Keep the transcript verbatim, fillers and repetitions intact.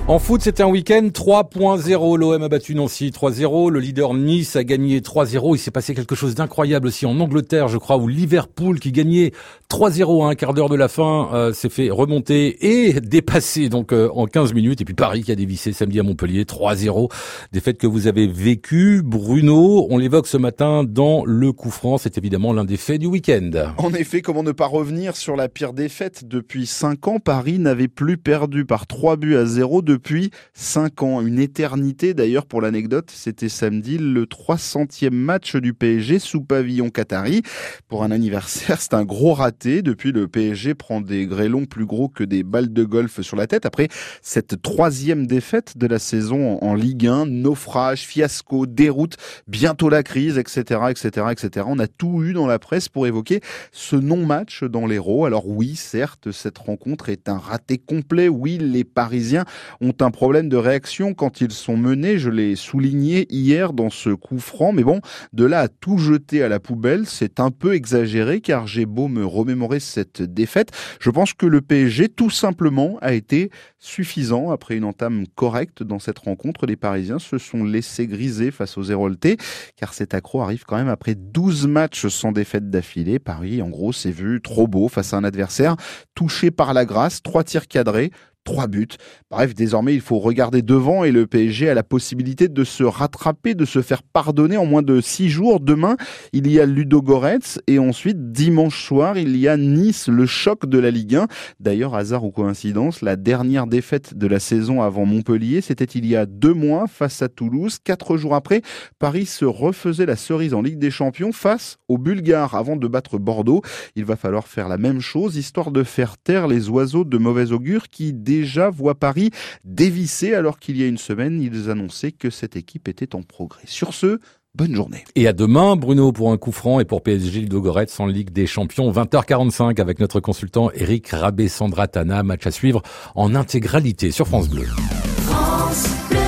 En foot, c'était un week-end trois point zéro. L'O M a battu Nancy trois zéro. Le leader Nice a gagné trois zéro. Il s'est passé quelque chose d'incroyable aussi en Angleterre, je crois, où Liverpool, qui gagnait trois zéro à un quart d'heure de la fin, euh, s'est fait remonter et dépasser donc euh, en quinze minutes. Et puis Paris qui a dévissé samedi à Montpellier trois zéro. Défaite que vous avez vécue. Bruno, on l'évoque ce matin dans le coup franc. C'est évidemment l'un des faits du week-end. En effet, comment ne pas revenir sur la pire défaite depuis cinq ans? Paris n'avait plus perdu par trois buts à zéro depuis cinq ans. Une éternité d'ailleurs pour l'anecdote. C'était samedi le trois centième match du P S G sous pavillon qatari. Pour un anniversaire, c'est un gros raté. Depuis, le P S G prend des grêlons plus gros que des balles de golf sur la tête. Après cette troisième défaite de la saison en Ligue un, naufrage, fiasco, déroute, bientôt la crise, et cetera, et cetera, et cetera. On a tout eu dans la presse pour évoquer ce non-match dans l'Hérault. Alors oui, certes, cette rencontre est un raté complet. Oui, les Parisiens ont un problème de réaction quand ils sont menés. Je l'ai souligné hier dans ce coup franc. Mais bon, de là à tout jeter à la poubelle, c'est un peu exagéré car j'ai beau me remémorer cette défaite. Je pense que le P S G, tout simplement, a été suffisant. Après une entame correcte dans cette rencontre, les Parisiens se sont laissés griser face aux Héroltais car cet accro arrive quand même après douze matchs sans défaite d'affilée. Paris, en gros, s'est vu trop beau face à un adversaire touché par la grâce, trois tirs cadrés, trois buts. Bref, désormais, il faut regarder devant et le P S G a la possibilité de se rattraper, de se faire pardonner en moins de six jours. Demain, il y a Ludogorets et ensuite, dimanche soir, il y a Nice, le choc de la Ligue un. D'ailleurs, hasard ou coïncidence, la dernière défaite de la saison avant Montpellier, c'était il y a deux mois face à Toulouse. Quatre jours après, Paris se refaisait la cerise en Ligue des Champions face aux Bulgares avant de battre Bordeaux. Il va falloir faire la même chose, histoire de faire taire les oiseaux de mauvais augure qui, déjà voit Paris dévisser alors qu'il y a une semaine, ils annonçaient que cette équipe était en progrès. Sur ce, bonne journée. Et à demain, Bruno, pour un coup franc et pour P S G Ludogorets en Ligue des Champions, vingt heures quarante-cinq avec notre consultant Eric Rabé-Sandratana. Match à suivre en intégralité sur France Bleu. France Bleu.